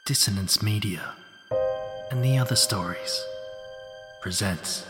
Dissonance Media and The Other Stories presents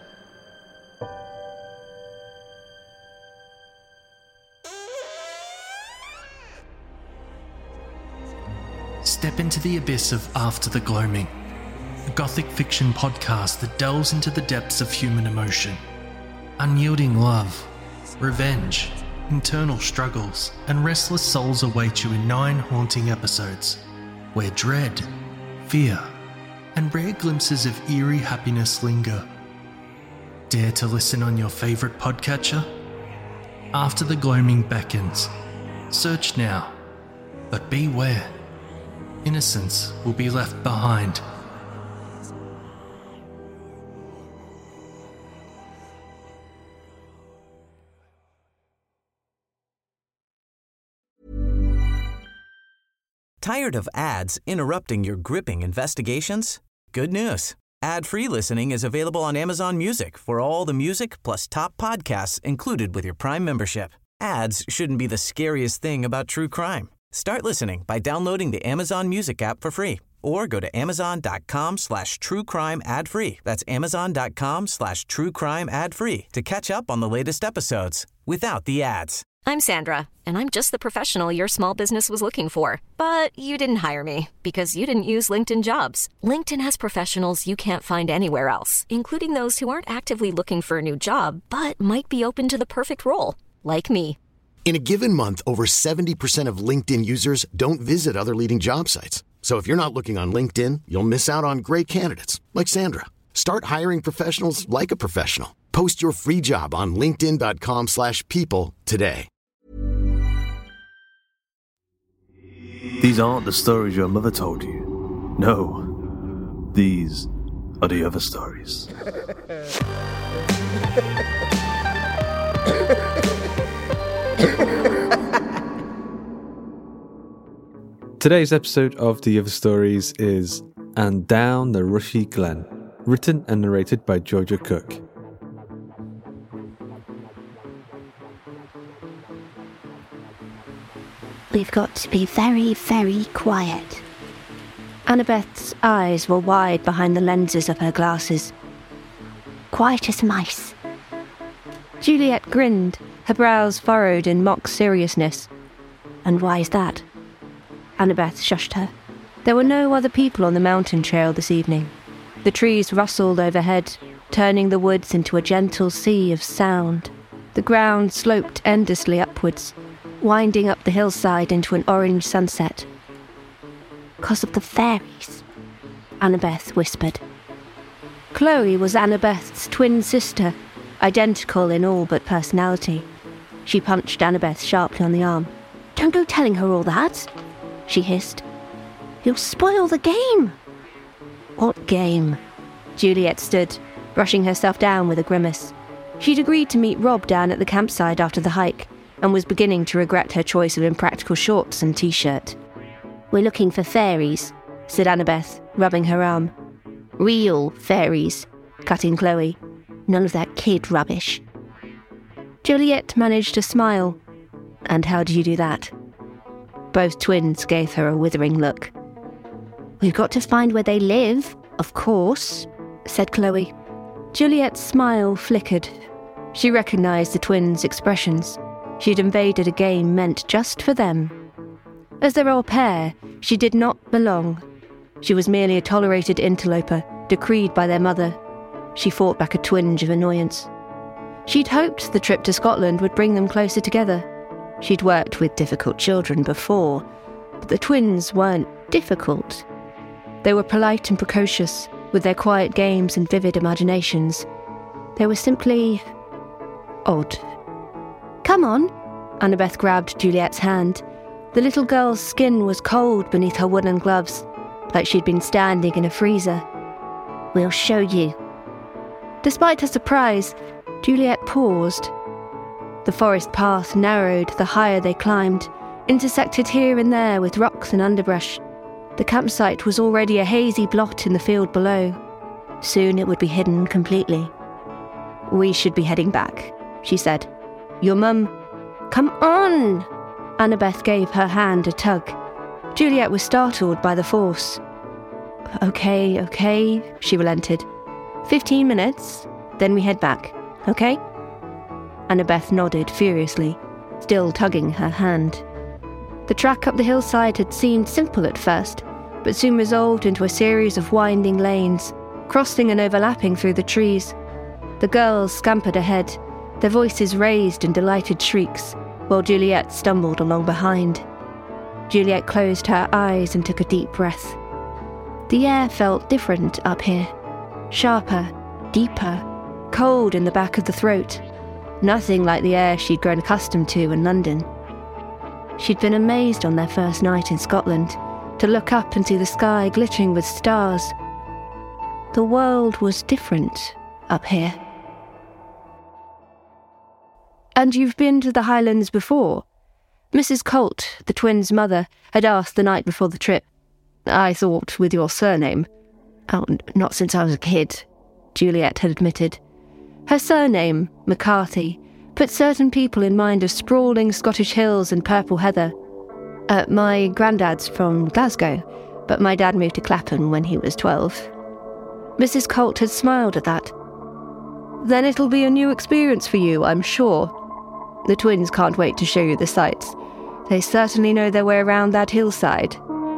Step into the abyss of After the Gloaming, a gothic fiction podcast that delves into the depths of human emotion. Unyielding love, revenge, internal struggles, and restless souls await you in 9 haunting episodes, where dread, fear, and rare glimpses of eerie happiness linger. Dare to listen on your favourite podcatcher? After the Gloaming beckons. Search now, but beware. Innocence will be left behind. Tired of ads interrupting your gripping investigations? Good news. Ad-free listening is available on Amazon Music for all the music plus top podcasts included with your Prime membership. Ads shouldn't be the scariest thing about true crime. Start listening by downloading the Amazon Music app for free or go to amazon.com/truecrime ad-free. That's amazon.com/truecrime ad-free to catch up on the latest episodes without the ads. I'm Sandra, and I'm just the professional your small business was looking for. But you didn't hire me because you didn't use LinkedIn Jobs. LinkedIn has professionals you can't find anywhere else, including those who aren't actively looking for a new job, but might be open to the perfect role, like me. In a given month, over 70% of LinkedIn users don't visit other leading job sites. So if you're not looking on LinkedIn, you'll miss out on great candidates like Sandra. Start hiring professionals like a professional. Post your free job on linkedin.com/people today. These aren't the stories your mother told you. No, these are the other stories. Today's episode of The Other Stories is And Down the Rushy Glen, written and narrated by Georgia Cook. We've got to be very, very quiet. Annabeth's eyes were wide behind the lenses of her glasses. Quiet as mice. Juliet grinned, her brows furrowed in mock seriousness. And why is that? Annabeth shushed her. There were no other people on the mountain trail this evening. The trees rustled overhead, turning the woods into a gentle sea of sound. The ground sloped endlessly upwards, winding up the hillside into an orange sunset. "'Cause of the fairies," Annabeth whispered. Chloe was Annabeth's twin sister, identical in all but personality. She punched Annabeth sharply on the arm. "Don't go telling her all that," she hissed. "You'll spoil the game." "What game?" Juliet stood, brushing herself down with a grimace. She'd agreed to meet Rob down at the campsite after the hike, and was beginning to regret her choice of impractical shorts and t-shirt. "We're looking for fairies," said Annabeth, rubbing her arm. "Real fairies," cut in Chloe. "None of that kid rubbish." Juliet managed to smile. "And how did you do that?" Both twins gave her a withering look. "We've got to find where they live, of course," said Chloe. Juliet's smile flickered. She recognised the twins' expressions. She'd invaded a game meant just for them. As their au pair, she did not belong. She was merely a tolerated interloper, decreed by their mother. She fought back a twinge of annoyance. She'd hoped the trip to Scotland would bring them closer together. She'd worked with difficult children before, but the twins weren't difficult. They were polite and precocious, with their quiet games and vivid imaginations. They were simply odd. "Come on," Annabeth grabbed Juliet's hand. The little girl's skin was cold beneath her woolen gloves, like she'd been standing in a freezer. "We'll show you." Despite her surprise, Juliet paused. The forest path narrowed the higher they climbed, intersected here and there with rocks and underbrush. The campsite was already a hazy blot in the field below. Soon it would be hidden completely. "We should be heading back," she said. "Your mum—" "Come on!" Annabeth gave her hand a tug. Juliet was startled by the force. Okay, she relented. 15 minutes, then we head back, okay? Annabeth nodded furiously, still tugging her hand. The track up the hillside had seemed simple at first, but soon resolved into a series of winding lanes, crossing and overlapping through the trees. The girls scampered ahead, their voices raised in delighted shrieks, while Juliet stumbled along behind. Juliet closed her eyes and took a deep breath. The air felt different up here. Sharper, deeper, cold in the back of the throat. Nothing like the air she'd grown accustomed to in London. She'd been amazed on their first night in Scotland to look up and see the sky glittering with stars. The world was different up here. And you've been to the Highlands before? Mrs. Colt, the twins' mother, had asked the night before the trip. I thought with your surname. Oh, not since I was a kid, Juliet had admitted. Her surname, McCarthy, put certain people in mind of sprawling Scottish hills and purple heather. My granddad's from Glasgow, but my dad moved to Clapham when he was 12. Mrs. Colt had smiled at that. Then it'll be a new experience for you, I'm sure. The twins can't wait to show you the sights. They certainly know their way around that hillside.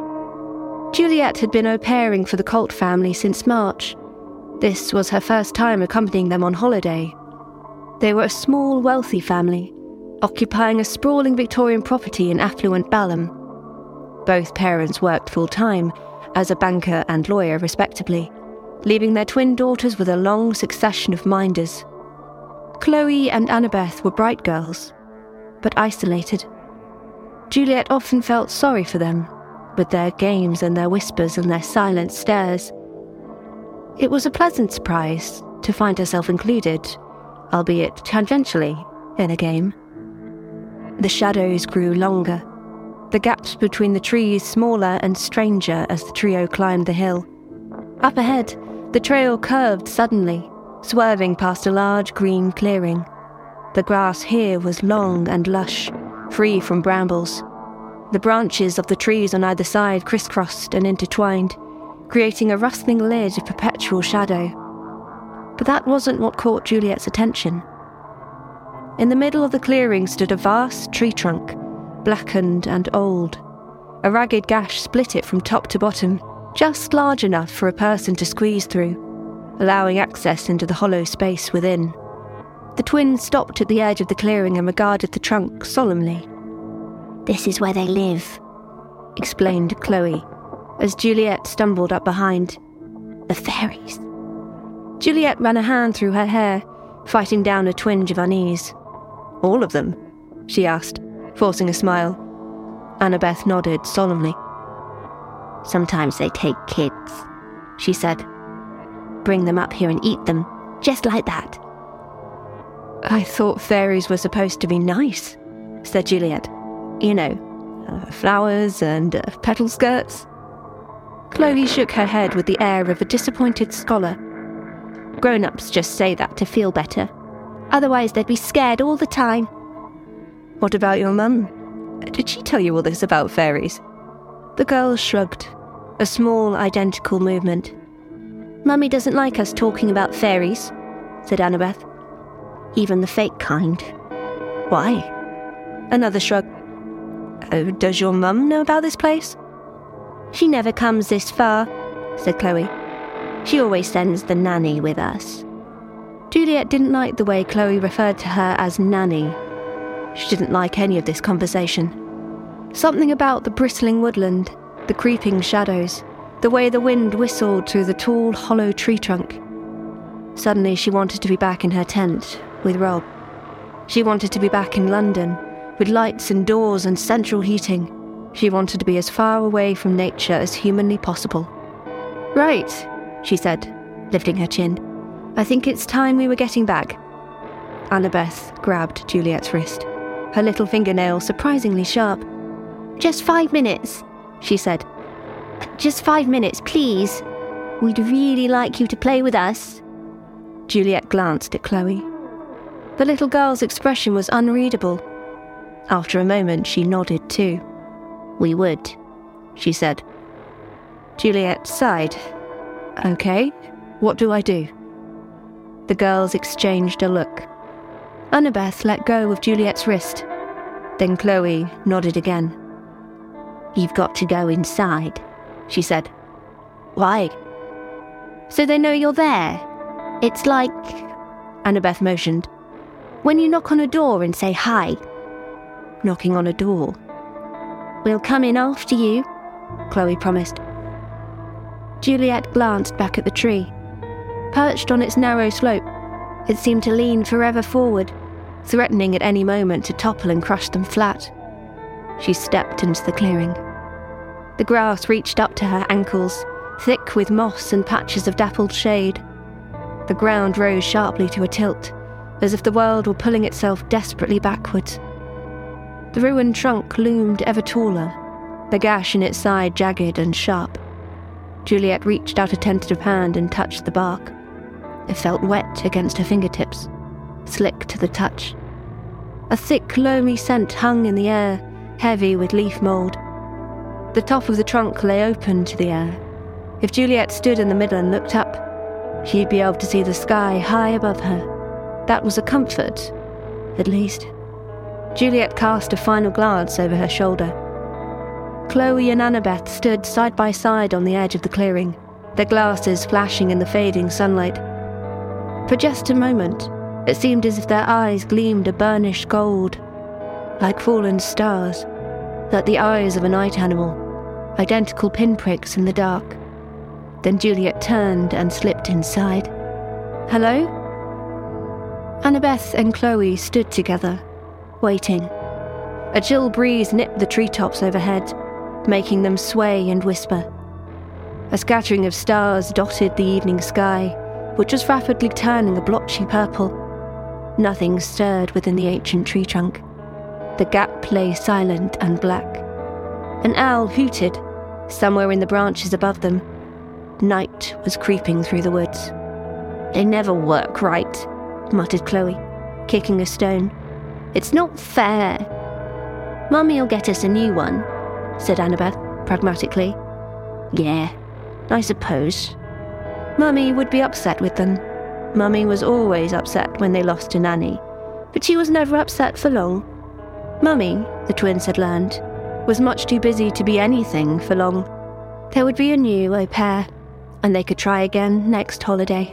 Juliet had been au-pairing for the Colt family since March. This was her first time accompanying them on holiday. They were a small, wealthy family, occupying a sprawling Victorian property in affluent Balham. Both parents worked full-time, as a banker and lawyer respectively, leaving their twin daughters with a long succession of minders. Chloe and Annabeth were bright girls, but isolated. Juliet often felt sorry for them, with their games and their whispers and their silent stares. It was a pleasant surprise to find herself included, albeit tangentially, in a game. The shadows grew longer, the gaps between the trees smaller and stranger as the trio climbed the hill. Up ahead, the trail curved suddenly, swerving past a large green clearing. The grass here was long and lush, free from brambles. The branches of the trees on either side crisscrossed and intertwined, creating a rustling lid of perpetual shadow. But that wasn't what caught Juliet's attention. In the middle of the clearing stood a vast tree trunk, blackened and old. A ragged gash split it from top to bottom, just large enough for a person to squeeze through, allowing access into the hollow space within. The twins stopped at the edge of the clearing and regarded the trunk solemnly. "This is where they live," explained Chloe, as Juliet stumbled up behind. "The fairies." Juliet ran a hand through her hair, fighting down a twinge of unease. "All of them?" she asked, forcing a smile. Annabeth nodded solemnly. "Sometimes they take kids," she said. "Bring them up here and eat them, just like that." "I thought fairies were supposed to be nice," said Juliet. "You know, flowers and petal skirts." Chloe shook her head with the air of a disappointed scholar. "Grown-ups just say that to feel better. Otherwise they'd be scared all the time." "What about your mum? Did she tell you all this about fairies?" The girls shrugged, a small identical movement. "Mummy doesn't like us talking about fairies," said Annabeth. "Even the fake kind." "Why?" Another shrug. "Oh, does your mum know about this place?" "She never comes this far," said Chloe. "She always sends the nanny with us." Juliet didn't like the way Chloe referred to her as nanny. She didn't like any of this conversation. Something about the bristling woodland, the creeping shadows, the way the wind whistled through the tall, hollow tree trunk. Suddenly she wanted to be back in her tent, with Rob. She wanted to be back in London, with lights and doors and central heating. She wanted to be as far away from nature as humanly possible. "Right," she said, lifting her chin. "I think it's time we were getting back." Annabeth grabbed Juliet's wrist, her little fingernail surprisingly sharp. "Just 5 minutes," she said. "Just 5 minutes, please. We'd really like you to play with us." Juliet glanced at Chloe. The little girl's expression was unreadable. After a moment, she nodded too. "We would," she said. Juliet sighed. Okay, what do I do? The girls exchanged a look. Annabeth let go of Juliet's wrist. Then Chloe nodded again. You've got to go inside, she said. Why? So they know you're there. It's like... Annabeth motioned. When you knock on a door and say hi. Knocking on a door. We'll come in after you, Chloe promised. Juliet glanced back at the tree. Perched on its narrow slope, it seemed to lean forever forward, threatening at any moment to topple and crush them flat. She stepped into the clearing. The grass reached up to her ankles, thick with moss and patches of dappled shade. The ground rose sharply to a tilt, as if the world were pulling itself desperately backwards. The ruined trunk loomed ever taller, the gash in its side jagged and sharp. Juliet reached out a tentative hand and touched the bark. It felt wet against her fingertips, slick to the touch. A thick, loamy scent hung in the air, heavy with leaf mould. The top of the trunk lay open to the air. If Juliet stood in the middle and looked up, she'd be able to see the sky high above her. That was a comfort, at least. Juliet cast a final glance over her shoulder. Chloe and Annabeth stood side by side on the edge of the clearing, their glasses flashing in the fading sunlight. For just a moment, it seemed as if their eyes gleamed a burnished gold, like fallen stars, like the eyes of a night animal, identical pinpricks in the dark. Then Juliet turned and slipped inside. Hello? Annabeth and Chloe stood together, waiting. A chill breeze nipped the treetops overhead, making them sway and whisper. A scattering of stars dotted the evening sky, which was rapidly turning a blotchy purple. Nothing stirred within the ancient tree trunk. The gap lay silent and black. An owl hooted, somewhere in the branches above them. Night was creeping through the woods. They never work right, muttered Chloe, kicking a stone. It's not fair. Mummy'll get us a new one, said Annabeth, pragmatically. Yeah, I suppose. Mummy would be upset with them. Mummy was always upset when they lost a nanny, but she was never upset for long. Mummy, the twins had learned, was much too busy to be anything for long. There would be a new au pair, and they could try again next holiday.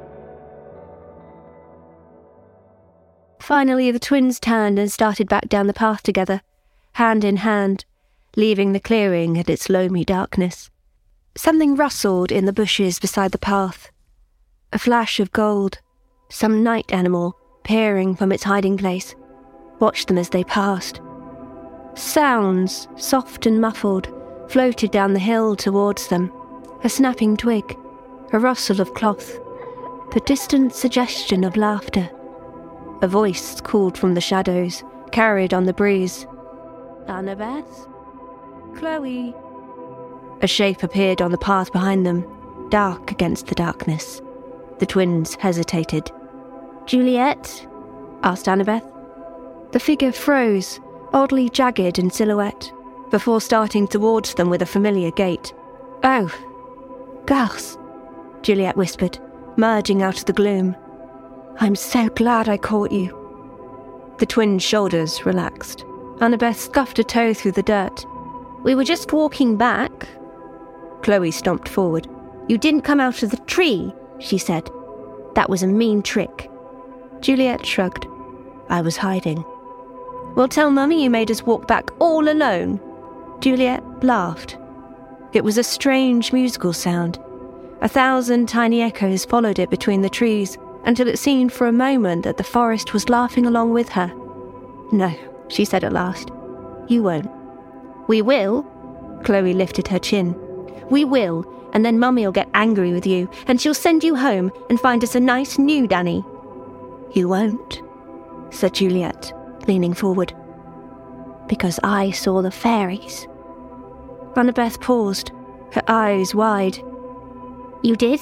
Finally, the twins turned and started back down the path together, hand in hand, leaving the clearing at its loamy darkness. Something rustled in the bushes beside the path. A flash of gold, some night animal peering from its hiding place, watched them as they passed. Sounds, soft and muffled, floated down the hill towards them. A snapping twig, a rustle of cloth, the distant suggestion of laughter. A voice called from the shadows, carried on the breeze. Annabeth? Chloe? A shape appeared on the path behind them, dark against the darkness. The twins hesitated. Juliet? Asked Annabeth. The figure froze, oddly jagged in silhouette, before starting towards them with a familiar gait. Oh, Garth, Juliet whispered, merging out of the gloom. I'm so glad I caught you. The twins' shoulders relaxed. Annabeth scuffed a toe through the dirt. We were just walking back. Chloe stomped forward. You didn't come out of the tree, she said. That was a mean trick. Juliet shrugged. I was hiding. Well, tell Mummy you made us walk back all alone. Juliet laughed. It was a strange musical sound. 1,000 tiny echoes followed it between the trees, until it seemed for a moment that the forest was laughing along with her. No, she said at last. You won't. We will. Chloe lifted her chin. We will, and then Mummy'll get angry with you, and she'll send you home and find us a nice new Danny. You won't, said Juliet, leaning forward. Because I saw the fairies. Annabeth paused, her eyes wide. You did?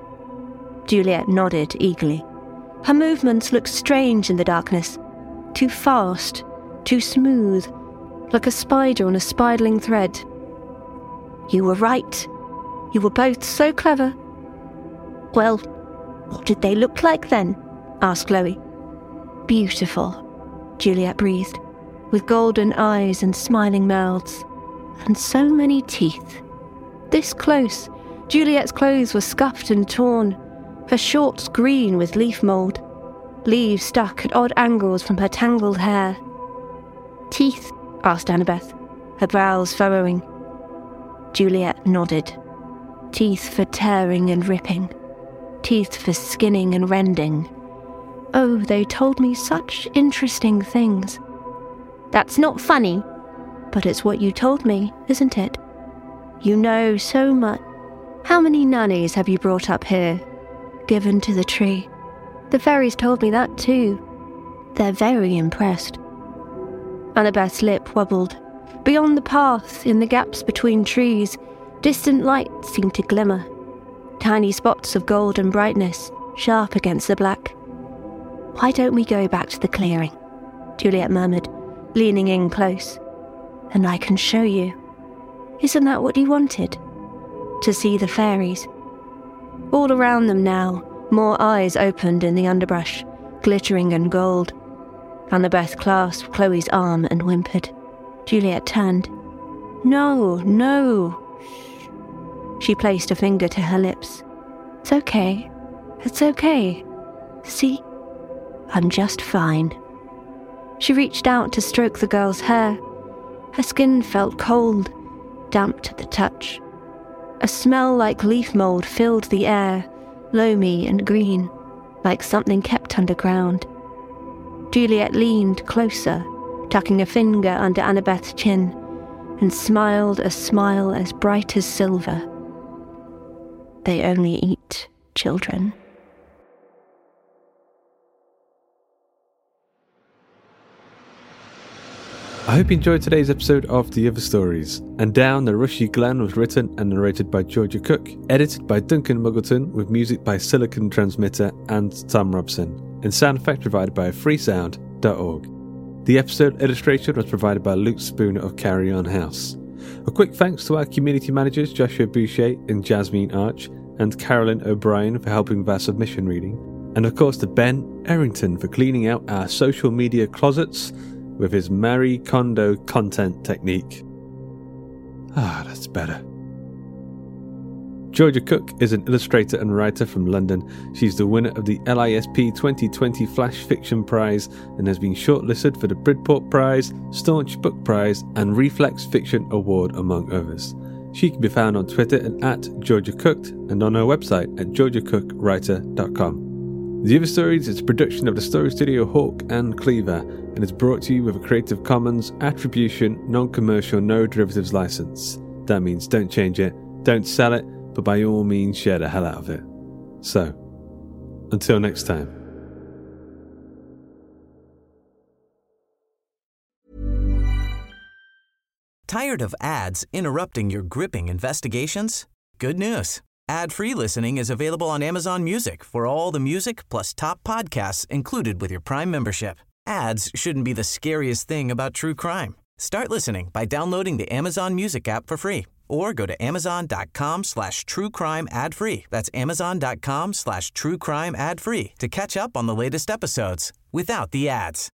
Juliet nodded eagerly. Her movements looked strange in the darkness. Too fast, too smooth, like a spider on a spiraling thread. You were right. You were both so clever. Well, what did they look like then? Asked Chloe. Beautiful, Juliet breathed, with golden eyes and smiling mouths, and so many teeth. This close, Juliet's clothes were scuffed and torn, her shorts green with leaf mould, leaves stuck at odd angles from her tangled hair. Teeth? Asked Annabeth, her brows furrowing. Juliet nodded. Teeth for tearing and ripping. Teeth for skinning and rending. Oh, they told me such interesting things. That's not funny. But it's what you told me, isn't it? You know so much. How many nannies have you brought up here? Given to the tree. The fairies told me that too. They're very impressed. Annabeth's lip wobbled. Beyond the path, in the gaps between trees, distant lights seemed to glimmer. Tiny spots of golden brightness, sharp against the black. Why don't we go back to the clearing? Juliet murmured, leaning in close. And I can show you. Isn't that what you wanted? To see the fairies. All around them now, more eyes opened in the underbrush, glittering and gold. Annabeth clasped Chloe's arm and whimpered. Juliet turned. No, no. She placed a finger to her lips. It's okay. It's okay. See? I'm just fine. She reached out to stroke the girl's hair. Her skin felt cold, damp to the touch. A smell like leaf mould filled the air, loamy and green, like something kept underground. Juliet leaned closer, tucking a finger under Annabeth's chin, and smiled a smile as bright as silver. They only eat children. I hope you enjoyed today's episode of The Other Stories. And Down the Rushy Glen was written and narrated by Georgia Cook, edited by Duncan Muggleton, with music by Silicon Transmitter and Tom Robson, and sound effect provided by freesound.org. The episode illustration was provided by Luke Spooner of Carry On House. A quick thanks to our community managers Joshua Boucher and Jasmine Arch, and Carolyn O'Brien for helping with our submission reading, and of course to Ben Errington for cleaning out our social media closets with his Marie Kondo content technique. That's better. Georgia Cook is an illustrator and writer from London. She's the winner of the LISP 2020 Flash Fiction Prize and has been shortlisted for the Bridport Prize, Staunch Book Prize and Reflex Fiction Award, among others. She can be found on Twitter at Georgia Cooked and on her website at georgiacookwriter.com. The Other Stories is a production of the Story Studio Hawk and Cleaver and is brought to you with a Creative Commons Attribution Non-Commercial No Derivatives license. That means don't change it, don't sell it, but by all means share the hell out of it. So, until next time. Tired of ads interrupting your gripping investigations? Good news. Ad-free listening is available on Amazon Music for all the music plus top podcasts included with your Prime membership. Ads shouldn't be the scariest thing about true crime. Start listening by downloading the Amazon Music app for free or go to amazon.com/truecrime ad-free. That's amazon.com/truecrime ad-free to catch up on the latest episodes without the ads.